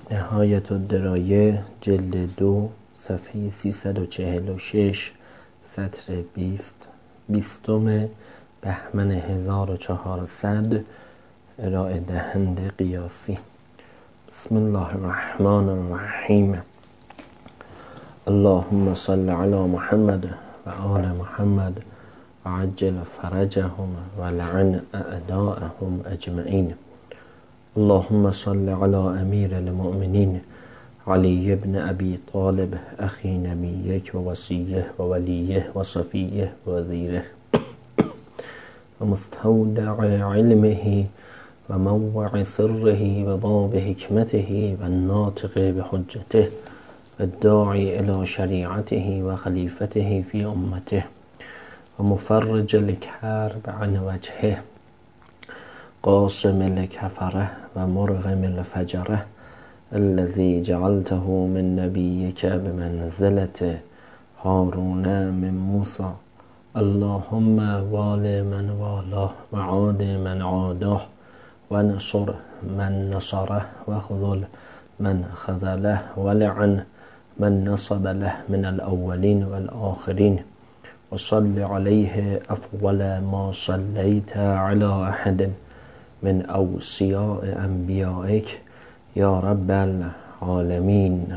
نهایت الدرایه جلد 2 صفحه 346 سطر 20 بهمن 1400 ارائه دهنده قیاسی. بسم الله الرحمن الرحیم. اللهم صل علی محمد و آل محمد و عجل فرجهم و لعن اعداءهم اجمعین. اللهم صل على امیر المؤمنین علی ابن ابی طالب اخی نبیک و وصیه و ولیه و صفیه و وزیره و مستودع علمه و موضع سره و باب حکمته و ناطق بحجته و داعی الى شریعته و خلیفته فی امته و مفرج الکرب عن وجهه قاسم الکفره و مرغم الفجره الذي جعلته من نبيك بمنزلة هارون من موسى. اللهم وال من والاه وعاد من عاداه ونصر من نصره وخذل من خذله ولعن من نصب له من الأولين والآخرين وصل عليه أفضل ما صليت على أحد من أوصياء أنبيائك یا رب العالمین.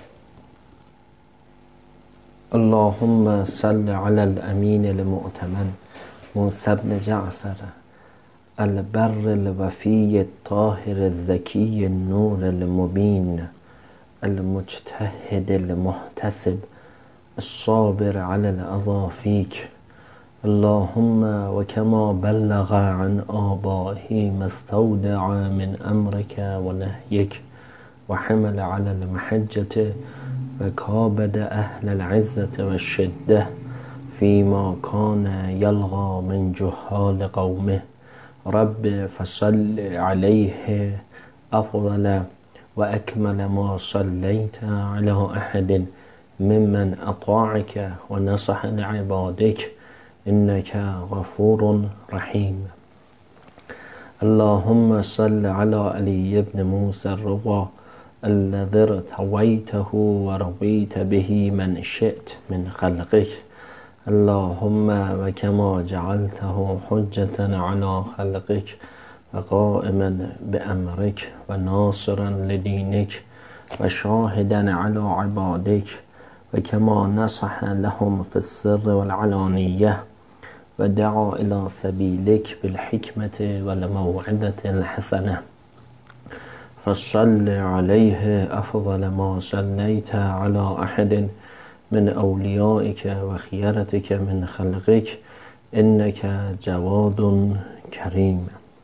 اللهم صل على الامین المؤتمن موسی بن جعفر البر الوفی الطاهر الزکی النور المبین المجتهد المحتسب الصابر على الأذى فيك. اللهم وكما بلغ عن آبائه ما استودع من أمرك ونهيك وحمل على المحجة وكابد أهل العزة والشدة فيما كان يلغى من جهال قومه. رب فصل عليه أفضل وأكمل ما صليت على أحد ممن أطاعك ونصح لعبادك إنك غفور رحيم. اللهم صل على علي بن موسى الرضا الذي ارتويته ورضيت به من شئت من خلقك. اللهم وكما جعلته حجة على خلقك وقائما بأمرك وناصرا لدينك وشاهدا على عبادك وكما نصح لهم في السر والعلانية ودعا إلى سبيلك بالحكمة والموعظة الحسنة فصل عليه أفضل ما صليت على أحد من أوليائك وخيرتك من خلقك إنك جواد كريم.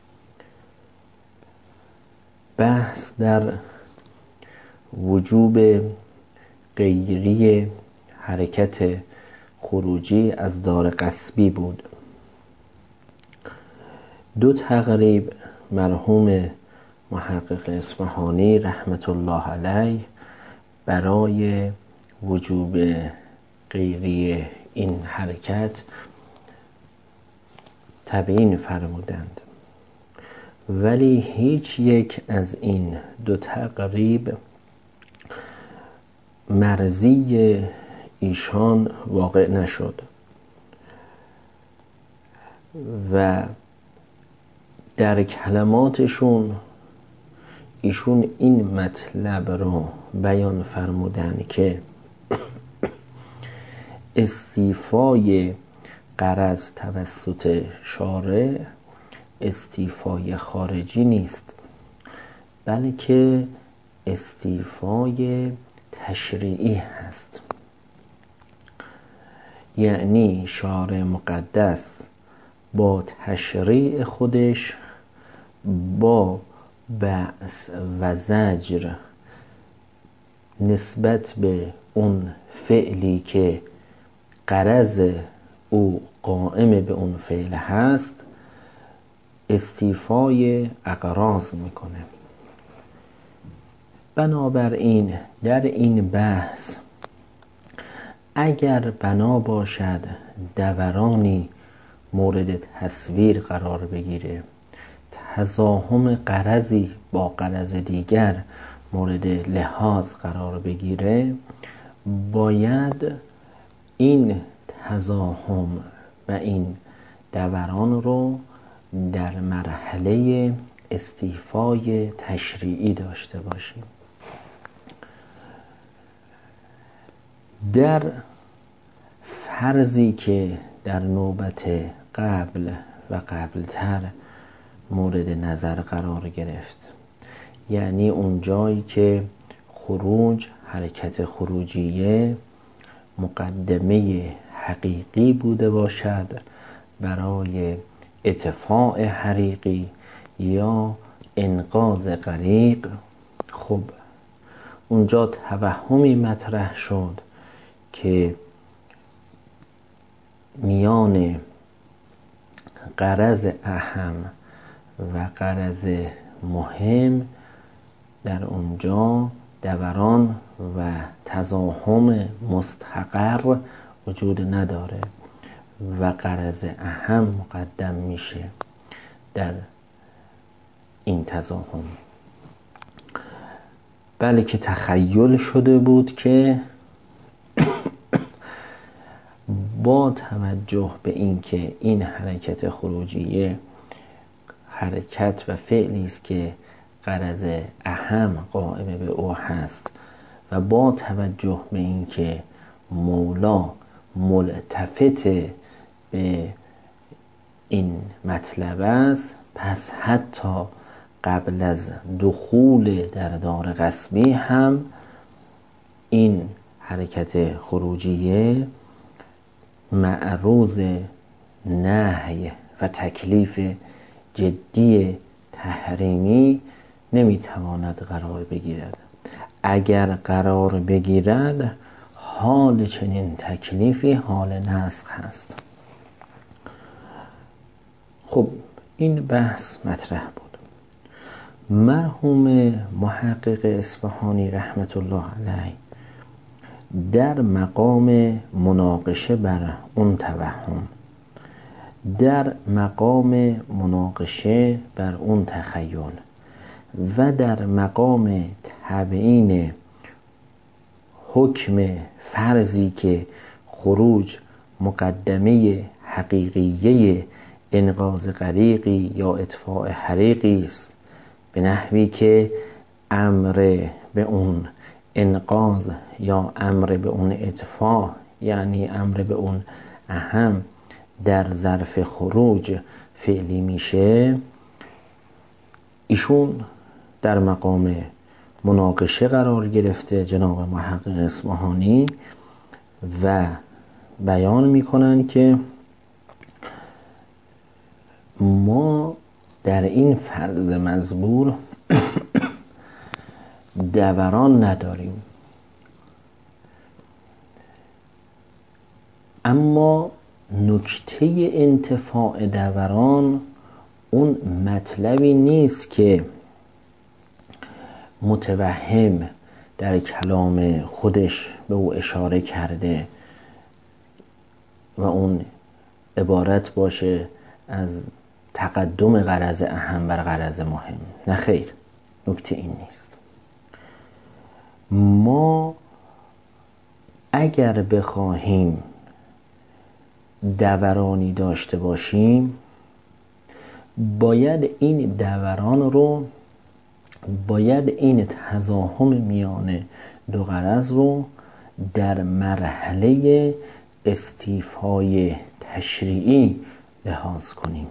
بحث در وجوب غیری حرکت خروجی از دار غصبی بود. دو تقریب مرحوم محقق اصفهانی رحمت الله علیه برای وجوب غیری این حرکت تبیین فرمودند، ولی هیچ یک از این دو تقریب مرضی ایشان واقع نشد و در کلماتشون ایشون این مطلب رو بیان فرمودن که استیفای غرض توسط شارع استیفای خارجی نیست، بلکه استیفای تشریعی هست. یعنی شارع مقدس با تشریع خودش با بعث و زجر نسبت به اون فعلی که غرض او قائم به اون فعل هست استیفای اغراض میکنه. بنابراین در این بحث اگر بنا باشد دورانی مورد تصویر قرار بگیره، تزاحم غرضی با غرض دیگر مورد لحاظ قرار بگیره، باید این تزاحم و این دوران رو در مرحله استیفای تشریعی داشته باشیم. در فرضی که در نوبت قبل و قبلتر مورد نظر قرار گرفت، یعنی اون جایی که خروج، حرکت خروجیه مقدمه حقیقی بوده باشد برای اطفاء حریقی یا انقاذ غریق، خب اونجا توهمی مطرح شد که میان غرض اهم و غرض مهم در اونجا دوران و تزاحم مستقر وجود نداره و غرض اهم مقدم میشه در این تزاحم. بله که تخیل شده بود که با توجه به اینکه این حرکت خروجیه حرکت و فعلی است که غرض اهم قائم به او هست و با توجه به اینکه مولا ملتفت به این مطلب است، پس حتی قبل از دخول در دار غصبی هم این حرکت خروجیه معروض نهی و تکلیف جدی تحریمی نمیتواند قرار بگیرد. اگر قرار بگیرد، حال چنین تکلیفی حال نسخ هست. خب این بحث مطرح بود. مرحوم محقق اصفهانی رحمت الله علیه در مقام مناقشه بر اون توهم، در مقام مناقشه بر اون تخیل و در مقام تبیین حکم فرضی که خروج مقدمه حقیقیه انقاذ غریقی یا اطفاء حریقی است، به نحوی که امر به اون انقاذ یا امر به اون اطفاء، یعنی امر به اون اهم در ظرف خروج فعلی میشه، ایشون در مقام مناقشه قرار گرفته جناب محقق اصفهانی و بیان میکنن که ما در این فرض مزبور دوران نداریم، اما نکته انتفاع دوران اون مطلبی نیست که متوهم در کلام خودش به او اشاره کرده و اون عبارت باشه از تقدم غرض اهم بر غرض مهم. نه خیر، نکته این نیست. ما اگر بخواهیم دورانی داشته باشیم، باید این دوران رو، باید این تزاحم میان دو غرض رو در مرحله استیفای تشریعی لحاظ کنیم.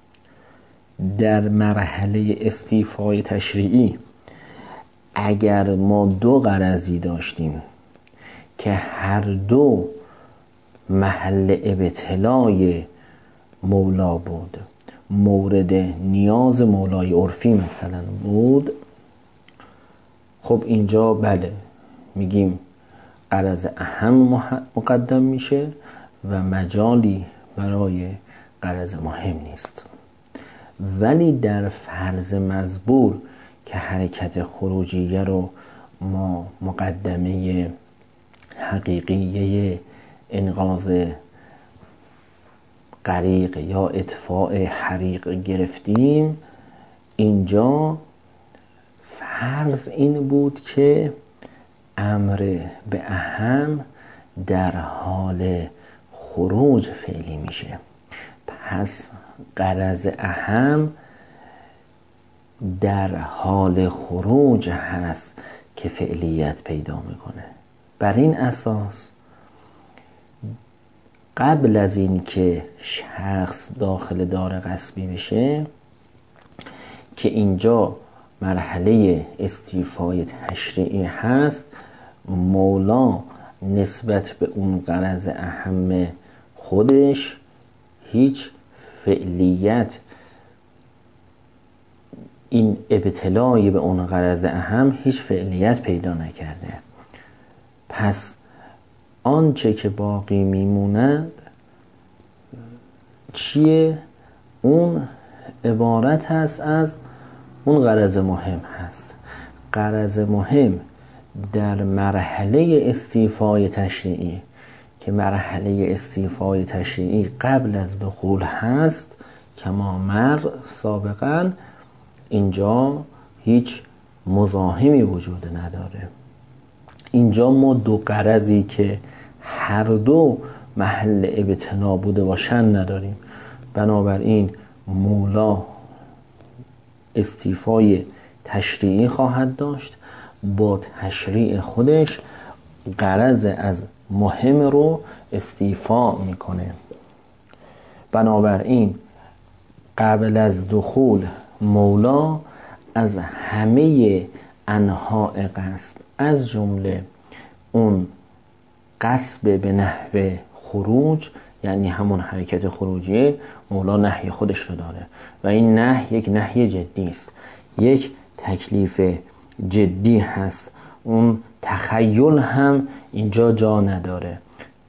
در مرحله استیفای تشریعی اگر ما دو غرضی داشتیم که هر دو محل ابتلای مولا بود، مورد نیاز مولای عرفی مثلا بود، خب اینجا بله میگیم غرض اهم مقدم میشه و مجالی برای غرض مهم نیست. ولی در فرض مزبور که حرکت خروجیه رو ما مقدمه حقیقیه انقاذ غریق یا اطفاء حریق گرفتیم، اینجا فرض این بود که امر به اهم در حال خروج فعلی میشه، پس غرض اهم در حال خروج هست که فعلیت پیدا میکنه. بر این اساس قبل از این که شخص داخل دار غصبی بشه، که اینجا مرحله استیفای تشریعی هست، مولا نسبت به اون غرض اهم خودش هیچ فعلیت، این ابتلای به اون غرض اهم هیچ فعلیت پیدا نکرده. پس آنچه که باقی میموند چیه؟ اون عبارت هست از اون غرض مهم هست. غرض مهم در مرحله استیفای تشریعی، که مرحله استیفای تشریعی قبل از دخول هست کما مر سابقا، اینجا هیچ مزاحمی وجود نداره. اینجا ما دو غرضی که هر دو محل ابتلا بوده باشن نداریم. بنابراین مولا استیفای تشریعی خواهد داشت، با تشریع خودش غرض از مهم رو استیفا میکنه. بنابراین قبل از دخول مولا از همه انواع غصب، از جمله اون غصب به نحو خروج، یعنی همون حرکت خروجیه، مولا نهی خودش رو داره و این نهی یک نهی جدی است، یک تکلیف جدی هست. اون تخیل هم اینجا جا نداره.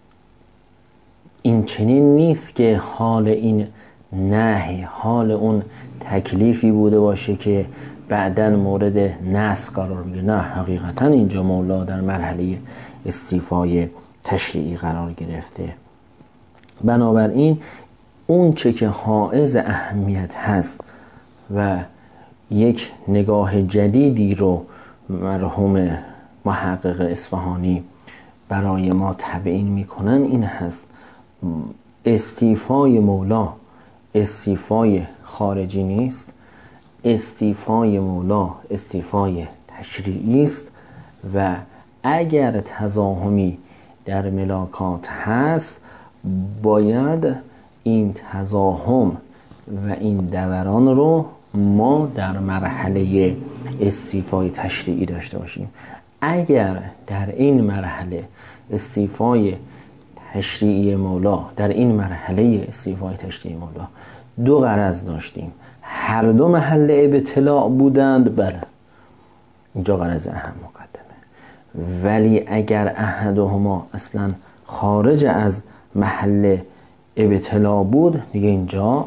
این چنین نیست که حال این نهی حال اون تکلیفی بوده باشه که بعداً مورد نسخ قرار بگیره. نه، حقیقتاً اینجا مولا در مرحله استیفای تشریعی قرار گرفته. بنابراین اون چه که حائز اهمیت هست و یک نگاه جدیدی رو مرحوم محقق اصفهانی برای ما تبیین میکنن این هست: استیفای مولا استیفای خارجی نیست، استیفای مولا استیفای تشریعی است و اگر تزاحمی در ملاکات هست باید این تزاحم و این دوران رو ما در مرحله استیفای تشریعی داشته باشیم. اگر در این مرحله استیفای تشریعی مولا، در این مرحله استیفای تشریعی مولا دو غرض داشتیم، هر دو محل ابتلاء بودند، بله اینجا غرض اهم مقدمه. ولی اگر احدهما اصلا خارج از محل ابتلاء بود، دیگه اینجا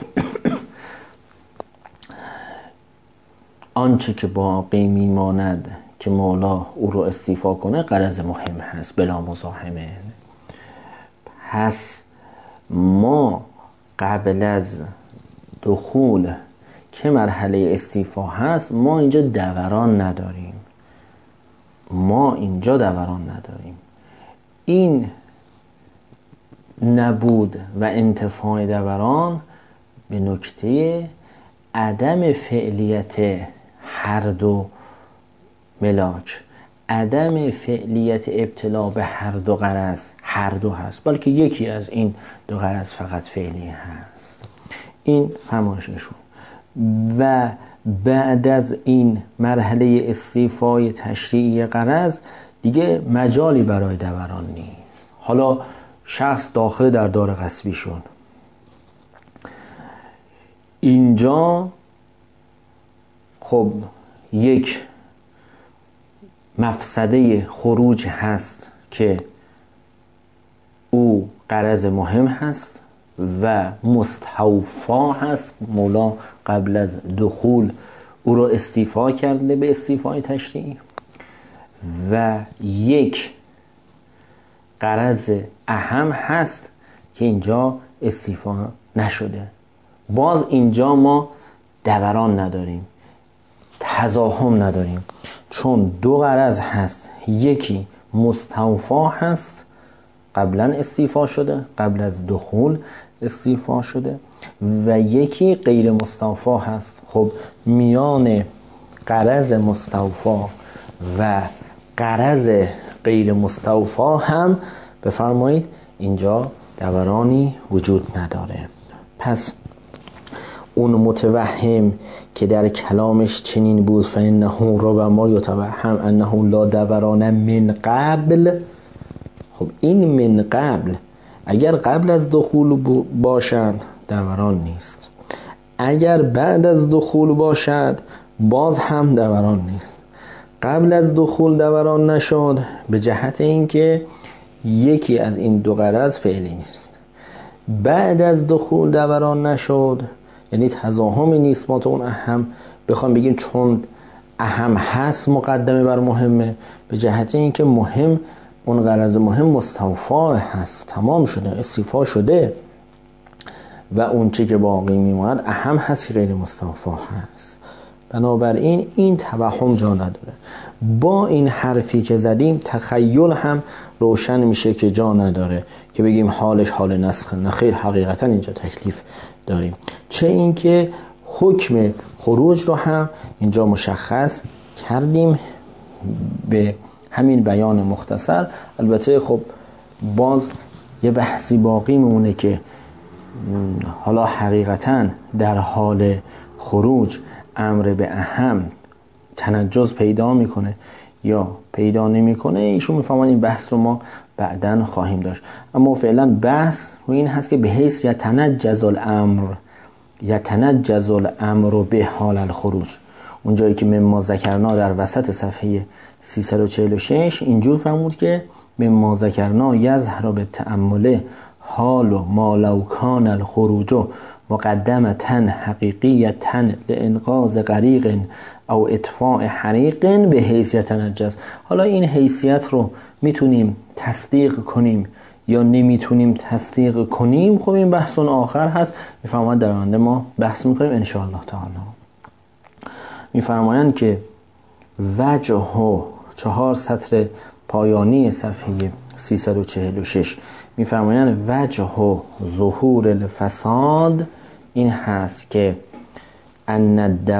آنچه که باقی میماند که مولا او رو استیفا کنه غرض مهم هست بلا مزاحمه. پس ما قبل از دخول که مرحله استیفا هست ما اینجا دوران نداریم، این نبود و انتفاع دوران به نکته عدم فعلیت هر دو ملاک، عدم فعلیت ابتلا به هر دو غرض، هر دو هست، بلکه یکی از این دو غرض فقط فعلی هست. این فرمایششون. و بعد از این مرحله استیفای تشریعی غرض دیگه مجالی برای دوران نیست. حالا شخص داخل در دار غصبی شد، اینجا خب یک مفسده خروج هست که او غرض مهم هست و مستوفا هست. مولا قبل از دخول او را استیفا کرده به استیفای تشریعی، و یک غرض اهم هست که اینجا استیفا نشده. باز اینجا ما دوران نداریم. تزاحم نداریم، چون دو غرض هست، یکی مستوفا هست قبلا استیفا شده، قبل از دخول استیفا شده، و یکی غیر مستوفا هست. خب میان غرض مستوفا و غرض غیر مستوفا هم بفرمایید اینجا دورانی وجود نداره. پس اون متوهم که در کلامش چنین بود فإنه ربما یتوهم انه لا دوران من قبل. خب این من قبل اگر قبل از دخول باشد دوران نیست، اگر بعد از دخول باشد باز هم دوران نیست. قبل از دخول دوران نشد به جهت اینکه یکی از این دو غرض فعلی نیست. بعد از دخول دوران نشد یعنی تزاحمی نیست ما تو اون اهم بخوام بگیم چون اهم هست مقدمه بر مهمه، به جهت اینکه مهم اون غرض مهم مستوفا هست، تمام شده، استیفا شده، و اون چی که باقی میماند اهم هست که غیر مستوفا هست. بنابراین این توهم جا نداره. با این حرفی که زدیم تخیل هم روشن میشه که جا نداره که بگیم حالش حال نسخه. نه خیر، حقیقتا اینجا تکلیف داریم. چه اینکه حکم خروج رو هم اینجا مشخص کردیم به همین بیان مختصر. البته خب باز یه بحثی باقی میمونه که حالا حقیقتا در حال خروج امر به اهم تنجز پیدا میکنه یا پیدا نمیکنه، ایشون میفهمن این بحث رو ما بعداً خواهیم داشت. اما فعلا بحث رو این هست که به حیث یتنجز الامر به حال الخروج، اونجایی که مما ذکرنا در وسط صفحه 346 اینجور فرمود که مما ذکرنا یظهر بالتأمل حال ما لو کان الخروج مقدمة حقیقیة لانقاذ غریق او اطفاء حریق به حیث یتنجز. حالا این حیثیت رو میتونیم تصدیق کنیم یا نمیتونیم تصدیق کنیم، خب این بحث آخر هست، میفرمایند در آینده ما بحث میکنیم ان شاء الله تعالی. میفرمایند که وجه و 4 سطر پایانی صفحه 346 میفرمایند وجه و ظهور الفساد این هست که ان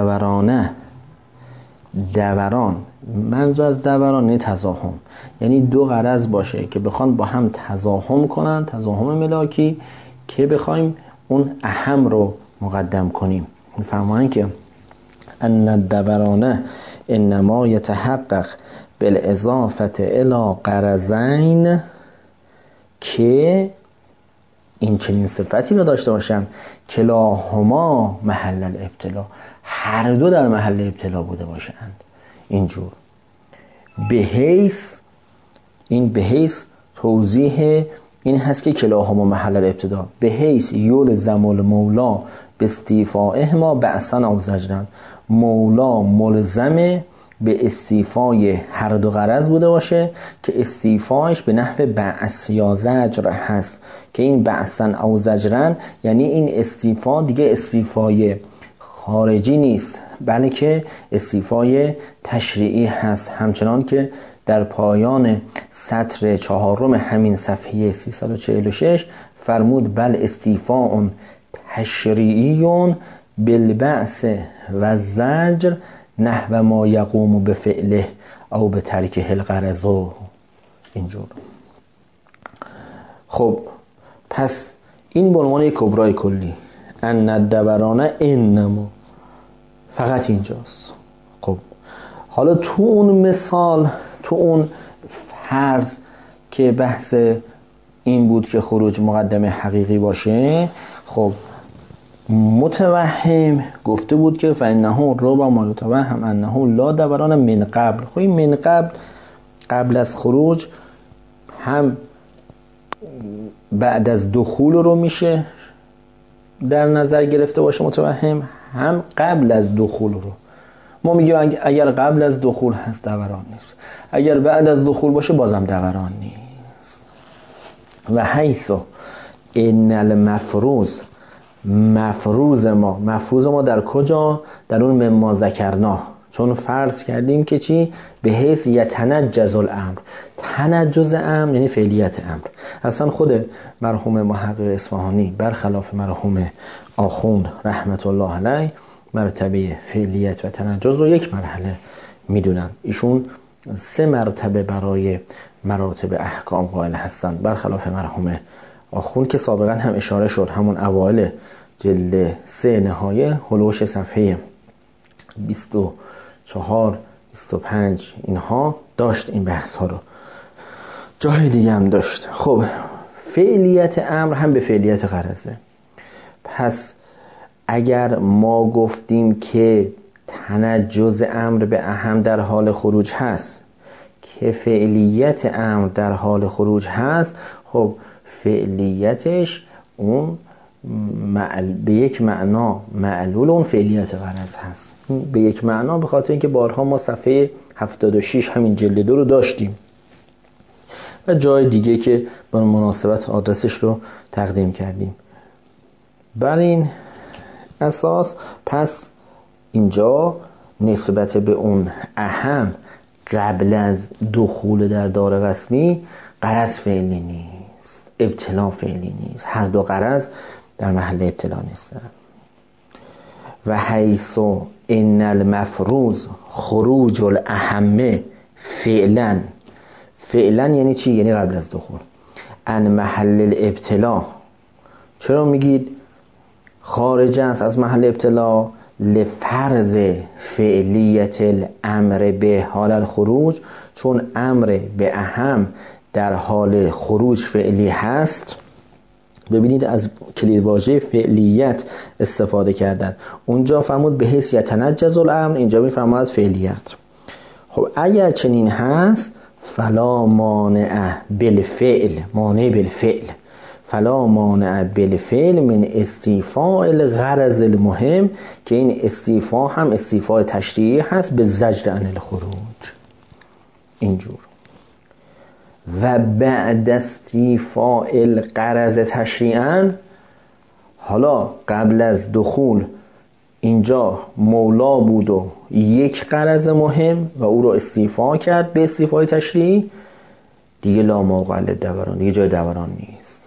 دوران، منظور از دوران نه تزاحم، یعنی دو غرض باشه که بخوان با هم تزاحم کنن، تزاحم ملاکی، که بخوایم اون اهم رو مقدم کنیم. میفرمایند که ان الدوران انما یتحقق بالاضافه الی غرضین، که این چنین صفتی رو داشته باشن کلاهما محل الابتلا، هر دو در محل ابتلا بوده باشند. اینجور به حیث، این به حیث توضیح این هست که کلاهما محل الابتدا، به حیث یلزم المولا به استیفائهما بعثا او زجرا، مولا ملزمه به استیفای هر دو غرض بوده باشه که استیفایش به نحو بعث یا زجر هست، که این بعثا او زجرا یعنی این استیفا دیگه استیفای خارجی نیست بلکه استیفای تشریعی هست. همچنان که در پایان سطر 4 همین صفحه 346 فرمود بل استیفاء تشریعی بالبعث و زجر نحو ما یقوم به فعله او به ترکه الغرض. اینجور. خب پس این به عنوان یک کبرای کلی ان الدوران انما فقط اینجاست. خب حالا تو اون مثال، تو اون فرض که بحث این بود که خروج مقدمه حقیقی باشه، خب متوهم گفته بود که فانه ربما یتوهم انه لا دوران من قبل. خب این من قبل از خروج هم بعد از دخول رو میشه در نظر گرفته باشه متوهم، هم قبل از دخول رو. ما میگیم اگر قبل از دخول هست دوران نیست، اگر بعد از دخول باشه بازم دوران نیست. و حیث ان المفروض، مفروض ما در کجا؟ در اون مما ذکرنا چون فرض کردیم که چی؟ به حیث یتنجز الامر، تنجز امر یعنی فعلیت امر. اصلا خود مرحوم محقق اصفهانی برخلاف مرحوم آخوند رحمت الله علیه مرتبه فعلیت و تنجز رو یک مرحله میدونن. ایشون 3 مرتبه برای مراتب احکام قائل هستن، برخلاف مرحوم آخوند که سابقا هم اشاره شد، همون اوائل جلد 3 نهایه هلوش صفحه 24 25 اینها داشت این بحث ها رو، جای دیگه هم داشت. خب فعلیت امر هم به فعلیت غرضه. پس اگر ما گفتیم که تنجز امر به اهم در حال خروج هست، که فعلیت امر در حال خروج هست، خب فعلیتش اون به یک معنا معلول اون فعلیت غرض هست. به یک معنا به خاطر اینکه بارها ما صفحه 76 همین جلد 2 رو داشتیم و جای دیگه که با مناسبت آدرسش رو تقدیم کردیم. بر این اساس پس اینجا نسبت به اون اهم قبل از دخول در دار رسمی غرض فعلی نیست، ابتلا فعلی نیست، هر دو غرض در محل ابتلا نیستن. و حیث ان المفروض خروج الاهم فعلا، فعلا یعنی چی؟ یعنی قبل از دخول، ان محل الابتلا. چرا میگید خارج است از محل ابتلا؟ لفرض فعلیت الامر به حال الخروج، چون امر به اهم در حال خروج فعلی هست. ببینید از کلیدواژه فعلیت استفاده کردن، اونجا فرمود به حیث یتنجز الامر، اینجا میفرماد از فعلیت. خب اگر چنین هست فلا مانع بالفعل، مانع بالفعل، فلا مانع بالفعل من استیفاء الغرض المهم، که این استیفاء هم استیفاء تشریعی هست به زجر عن الخروج. اینجور و بعد استیفاء الغرض تشریعا، حالا قبل از دخول اینجا مولا بود و یک غرض مهم و او رو استیفاء کرد به استیفاء تشریعی، دیگه لا موقع للدوران، دیگه جای دوران نیست.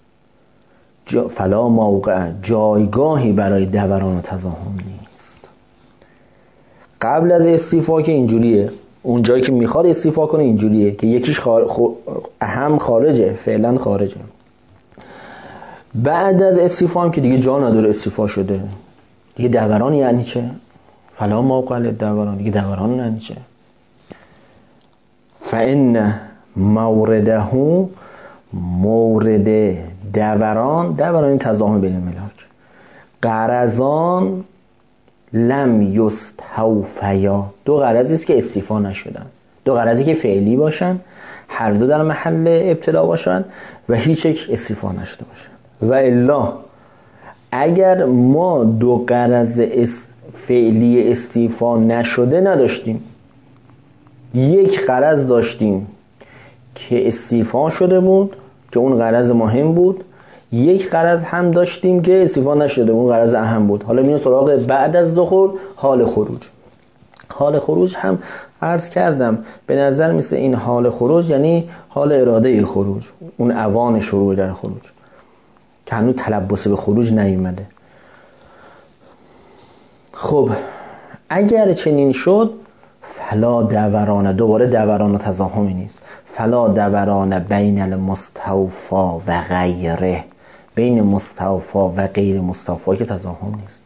فلا موقع، جایگاهی برای دوران و تزاحم نیست. قبل از استیفاء که اینجوریه، اون جایی که میخواد استیفاء کنه اینجوریه که یکیش اهم خارجه، فعلا خارجه. بعد از استیفاء هم که دیگه جا نداره، استیفاء شده دیگه دوران یعنی چه؟ فلا موقع للدوران، دیگه دوران یعنی چه؟ فإن مورده، مورد دوران، دوران تزاحم بین الملاک، غرضان لم یستوفیا، دو غرضی است که استیفا نشدن، دو غرضی که فعلی باشن، هر دو در محل ابتلا باشن و هیچ یک استیفا نشده باشن. و الا اگر ما دو غرض فعلی استیفا نشده نداشتیم، یک غرض داشتیم که استیفا شده بود که اون غرض مهم بود، یک غرض هم داشتیم که استیفا نشده، اون غرض اهم بود. حالا میریم سراغ بعد از دخول، حال خروج. حال خروج هم عرض کردم به نظر میسه این حال خروج یعنی حال اراده خروج، اون اوان شروع در خروج که هنوز تلبس به خروج نیومده. خب اگر چنین شد فلا دوران، دوباره دوران و تزاحمی نیست، فلا دوران بین المستوفا و غیره، بین مستوفا و غیر مستوفا که تزاحم نیست.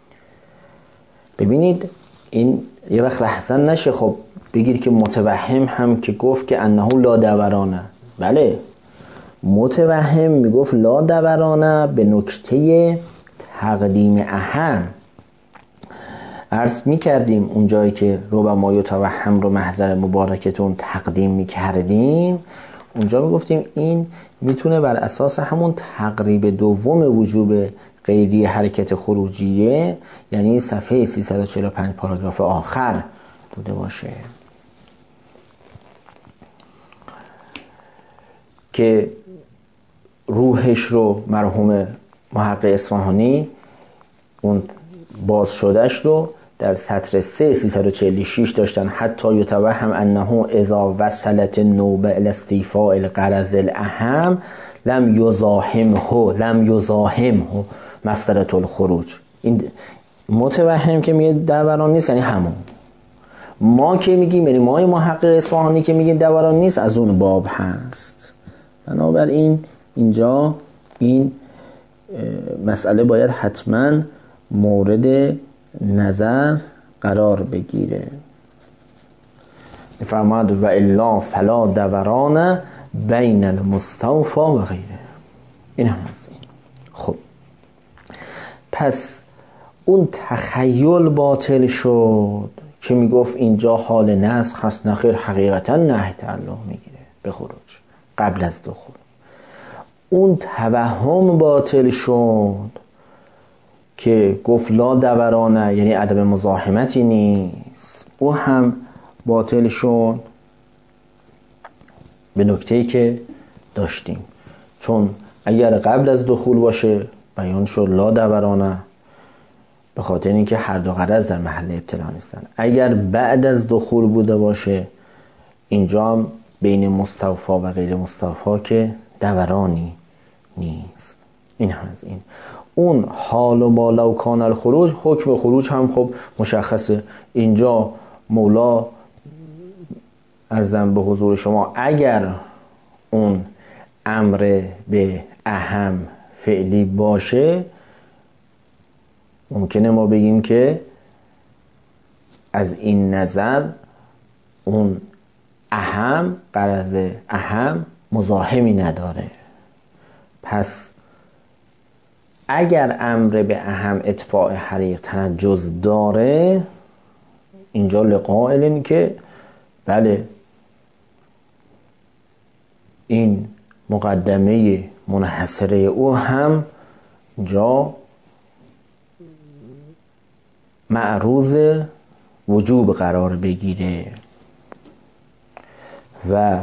ببینید این یه وقت لحظن نشه خب بگیر که متوهم هم که گفت که انه لا دورانه، بله متوهم میگفت لا دورانه به نکته تقدیم اهم. عرض میکردیم اون جایی که ربما یتوهم رو محضر مبارکتون تقدیم میکردیم، اونجا میگفتیم این میتونه بر اساس همون تقریب دوم وجوب غیری حرکت خروجیه، یعنی صفحه 345 پاراگراف آخر بوده باشه که روحش رو مرحوم محقق اصفهانی اون باز شدهش رو در سطر 346 داشتن حتی یتوهم انه اذا وصلت النوبه الى استیفاء الغرض الاهم لم یزاحمه مفسدة الخروج. این متوهم که میگه دوران نیست یعنی همون، ما که میگیم یعنی ما محقق اصفهانی که میگیم دوران نیست از اون باب هست. بنابراین اینجا این مسئله باید حتما مورد نظر قرار بگیره. فرماد و الا فلا دوران بین المستوفى و غیره. این هم از این. خب پس اون تخیل باطل شد که میگفت اینجا حال نسخ هست، نخیر حقیقتا نهی تعلق میگیره به خروج قبل از دخول. اون توهم باطل شد که گفت لا دورانه یعنی عدم مزاحمتی نیست، او هم باطل شد به نکته‌ای که داشتیم. چون اگر قبل از دخول باشه بیان شد لا دورانه به خاطر اینکه هر دو غرض در محل ابتلا نیستن. اگر بعد از دخول بوده باشه اینجا هم بین مستوفا و غیر مستوفا که دورانی نیست. این هم از این. اون حال و بالا و کان الخروج، حکم خروج هم خب مشخصه. اینجا مولا عرضم به حضور شما اگر اون امر به اهم فعلی باشه ممکنه ما بگیم که از این نظر اون اهم غرض اهم مزاحمی نداره. پس اگر امر به اهم اتباع حریق تنجز داره اینجا لقائل که بله این مقدمه منحصره او هم جا معروض وجوب قرار بگیره و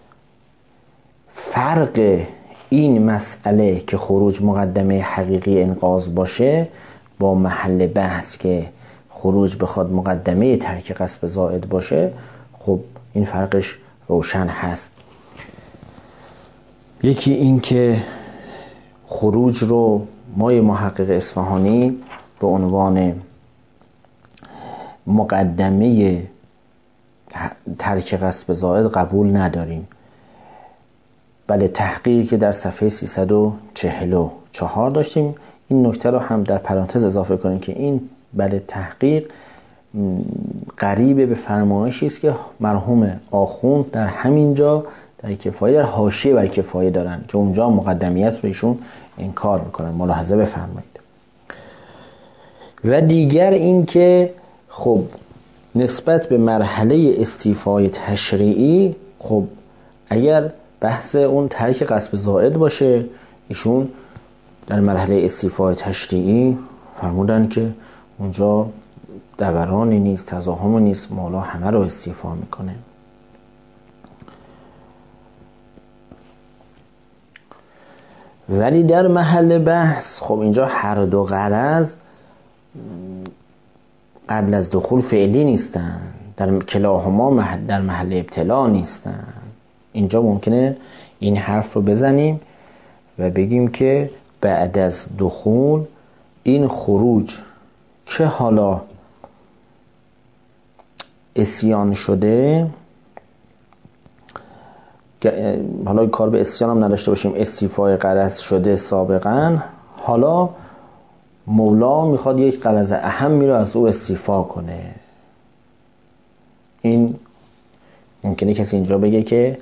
فرق این مسئله که خروج مقدمه حقیقی انقاض باشه با محل بحث که خروج بخواد مقدمه ترک قصب زائد باشه، خب این فرقش روشن هست. یکی این که خروج رو ما محقق اصفهانی به عنوان مقدمه ترک قصب زائد قبول نداریم. بله تحقیقی که در صفحه 344 داشتیم، این نکته رو هم در پرانتز اضافه کنیم که این بله تحقیق قریب به فرمایشی است که مرحوم آخوند در همین جا در کفایه در حاشیه بر کفایه دارن که اونجا مقدمیت رو ایشون انکار میکنن. ملاحظه بفرمایید. و دیگر این که خب نسبت به مرحله استیفای تشریعی، خب اگر بحث اون ترک قصب زائد باشه ایشون در مرحله استیفای تشریعی فرمودن که اونجا دورانی نیست، تزاحمی نیست، مولا همه رو استیفا میکنه. ولی در محل بحث خب اینجا هر دو غرض قبل از دخول فعلی نیستن، در کلاهما در محل ابتلا نیستن. اینجا ممکنه این حرف رو بزنیم و بگیم که بعد از دخول این خروج که حالا عصیان شده، حالا کار به عصیان هم نداشته باشیم، استیفای غرض شده سابقا، حالا مولا میخواد یک غرض اهمی رو از او استیفا کنه. این ممکنه کسی اینجا بگه که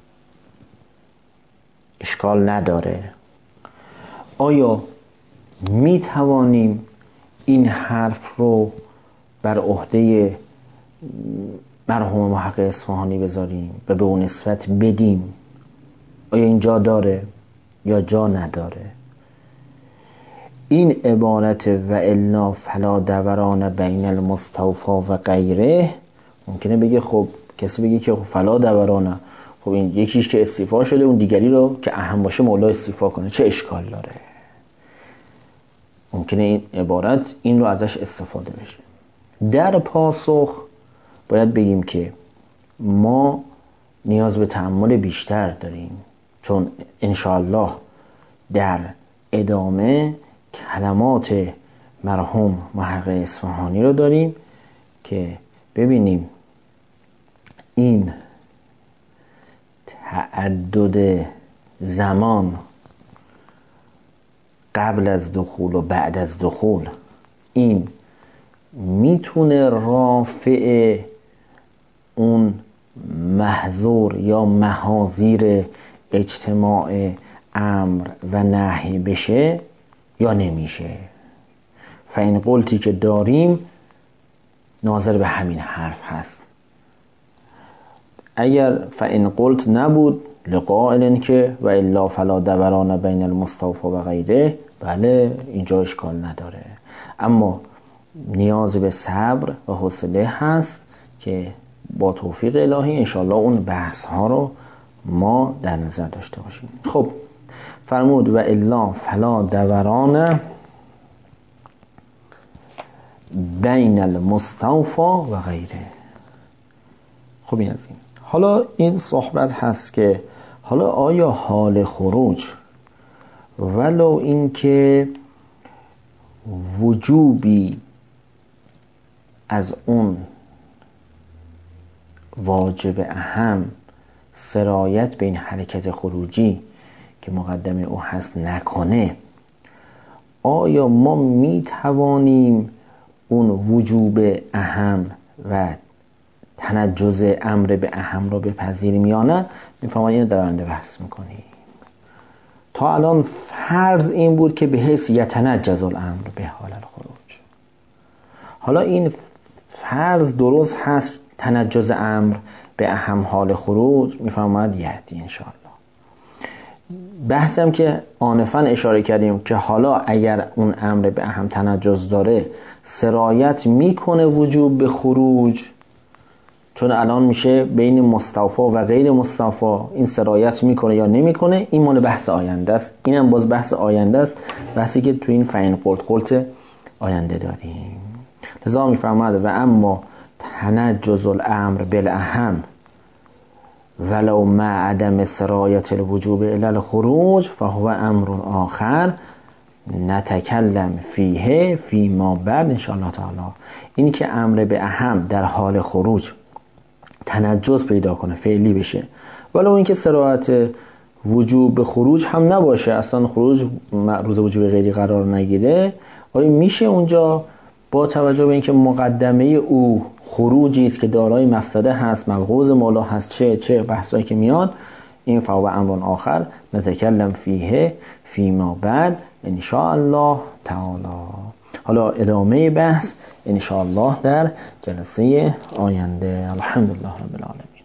اشکال نداره. آیا می توانیم این حرف رو بر عهده مرحوم محقق اصفهانی بذاریم و به اون نسبت بدیم؟ آیا این جا داره یا جا نداره؟ این عبارت و الا فلا دوران بین المستوفى و غیره، ممکنه بگه خب کسی بگه که خب فلا دورانه، خب این یکیش که استیفا شده اون دیگری رو که اهم باشه مولا استیفا کنه، چه اشکال داره؟ ممکنه این عبارت این رو ازش استفاده بشه. در پاسخ باید بگیم که ما نیاز به تأمل بیشتر داریم، چون انشاءالله در ادامه کلمات مرحوم محقق اصفهانی رو داریم که ببینیم این تعدد زمان قبل از دخول و بعد از دخول این میتونه رافع اون محظور یا محاذیر اجتماع امر و نهی بشه یا نمیشه. فإن قلتی که داریم ناظر به همین حرف هست. اگر فإن قلت نبود لقائل که و الا فلا دوران بین المستوفى و غیره، بله اینجا اشکال نداره، اما نیاز به صبر و حوصله هست که با توفیق الهی انشاءالله اون بحث ها رو ما در نظر داشته باشیم. خب فرمود و الا فلا دوران بین المستوفى و غیره. خب این از این. حالا این صحبت هست که حالا آیا حال خروج ولو این که وجوبی از اون واجب اهم سرایت به این حرکت خروجی که مقدمه او هست نکنه، آیا ما می توانیم اون وجوب اهم و تنجز امر به اهم رو بپذیریم یا نه؟ میفهمم اینو در آینده بحث میکنیم. تا الان فرض این بود که به حیث یتنجز الامر به حال الخروج. حالا این فرض درست هست تنجز امر به اهم حال خروج؟ میفهمد یهدی انشاءالله. بحثم که آنفا اشاره کردیم که حالا اگر اون امر به اهم تنجز داره سرایت میکنه وجوب به خروج، چون الان میشه بین مستوفی و غیر مستوفی این سرایت میکنه یا نمیکنه. این مال بحث آینده است، اینم باز بحث آینده است، بحثی که تو این فإن قلت آینده داریم. لذا میفرماد و اما تنجز الامر بالاهم ولو مع عدم سرایت الوجوب الی الخروج فهو امر آخر نتکلم فیه فیما بعد ان شاء الله تعالی. این که امر به اهم در حال خروج تنجز پیدا کنه، فعلی بشه، ولو اینکه سرایت وجوب به خروج هم نباشه، اصلا خروج معروض وجوب غیری قرار نگیره، آیا میشه اونجا با توجه به اینکه مقدمه او خروجی است که دارای مفسده هست، مبغوض مولا هست، چه بحثایی که میاد، این فهو امر آخر نتکلم فیه فیما بعد ان شاء الله تعالی. حالا ادامه بحث ان شاء الله در جلسه آینده. الحمدلله رب العالمین.